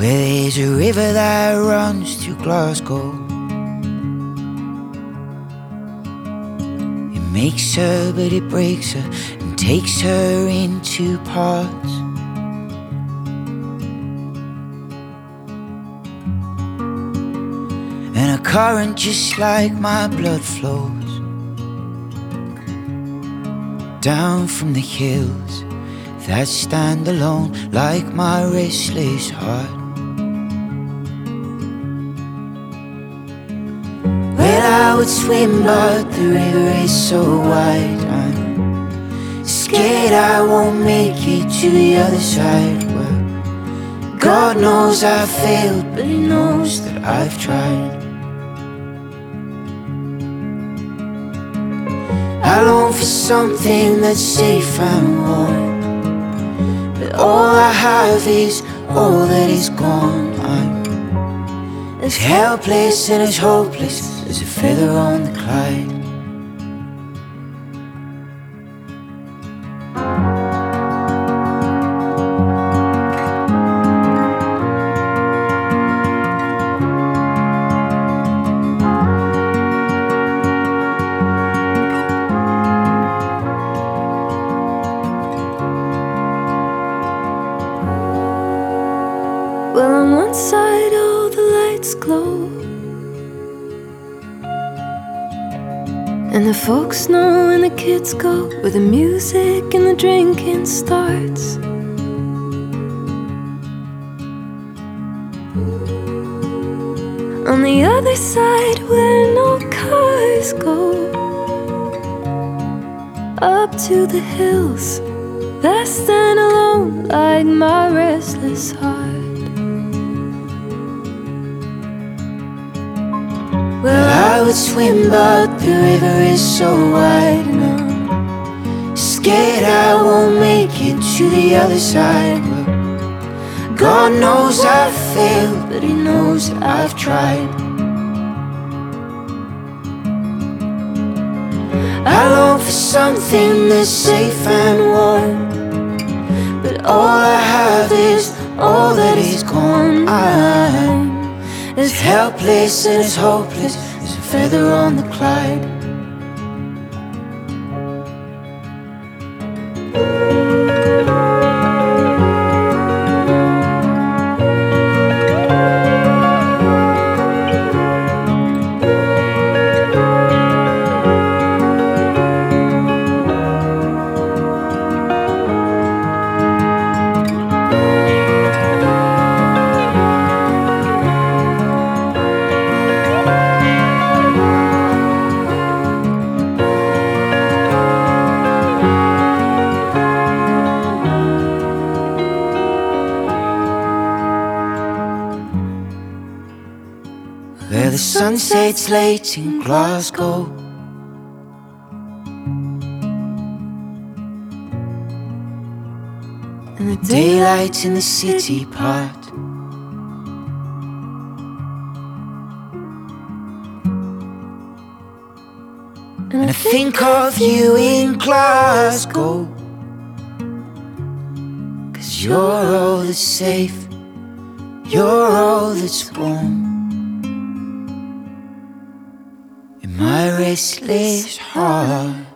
where there's a river that runs through Glasgow. It makes her, but it breaks her and takes her into parts. And a current just like my blood flows down from the hills that stand alone like my restless heart. Well, I would swim, but the river is so wide. I'm scared I won't make it to the other side. Well, God knows I've failed, but He knows that I've tried. I long for something that's safe and warm, but all I have is all that is gone. I'm as helpless and as hopeless as a feather on the Clyde. Well, on one side all the lights glow, and the folks know and the kids go where the music and the drinking starts. On the other side where no cars go, up to the hills that stand alone like my restless heart. Well, I would swim, but the river is so wide, and I'm scared I won't make it to the other side. Well, God knows I've failed, but He knows that I've tried. I long for something that's safe and warm, but all I have is all that is gone. I'm as helpless and as hopeless as a feather on the Clyde. Where the sun sets late in Glasgow, and the daylight in the city part. And I think of you in Glasgow, 'cause you're all that's safe, you're all that's warm in my restless heart.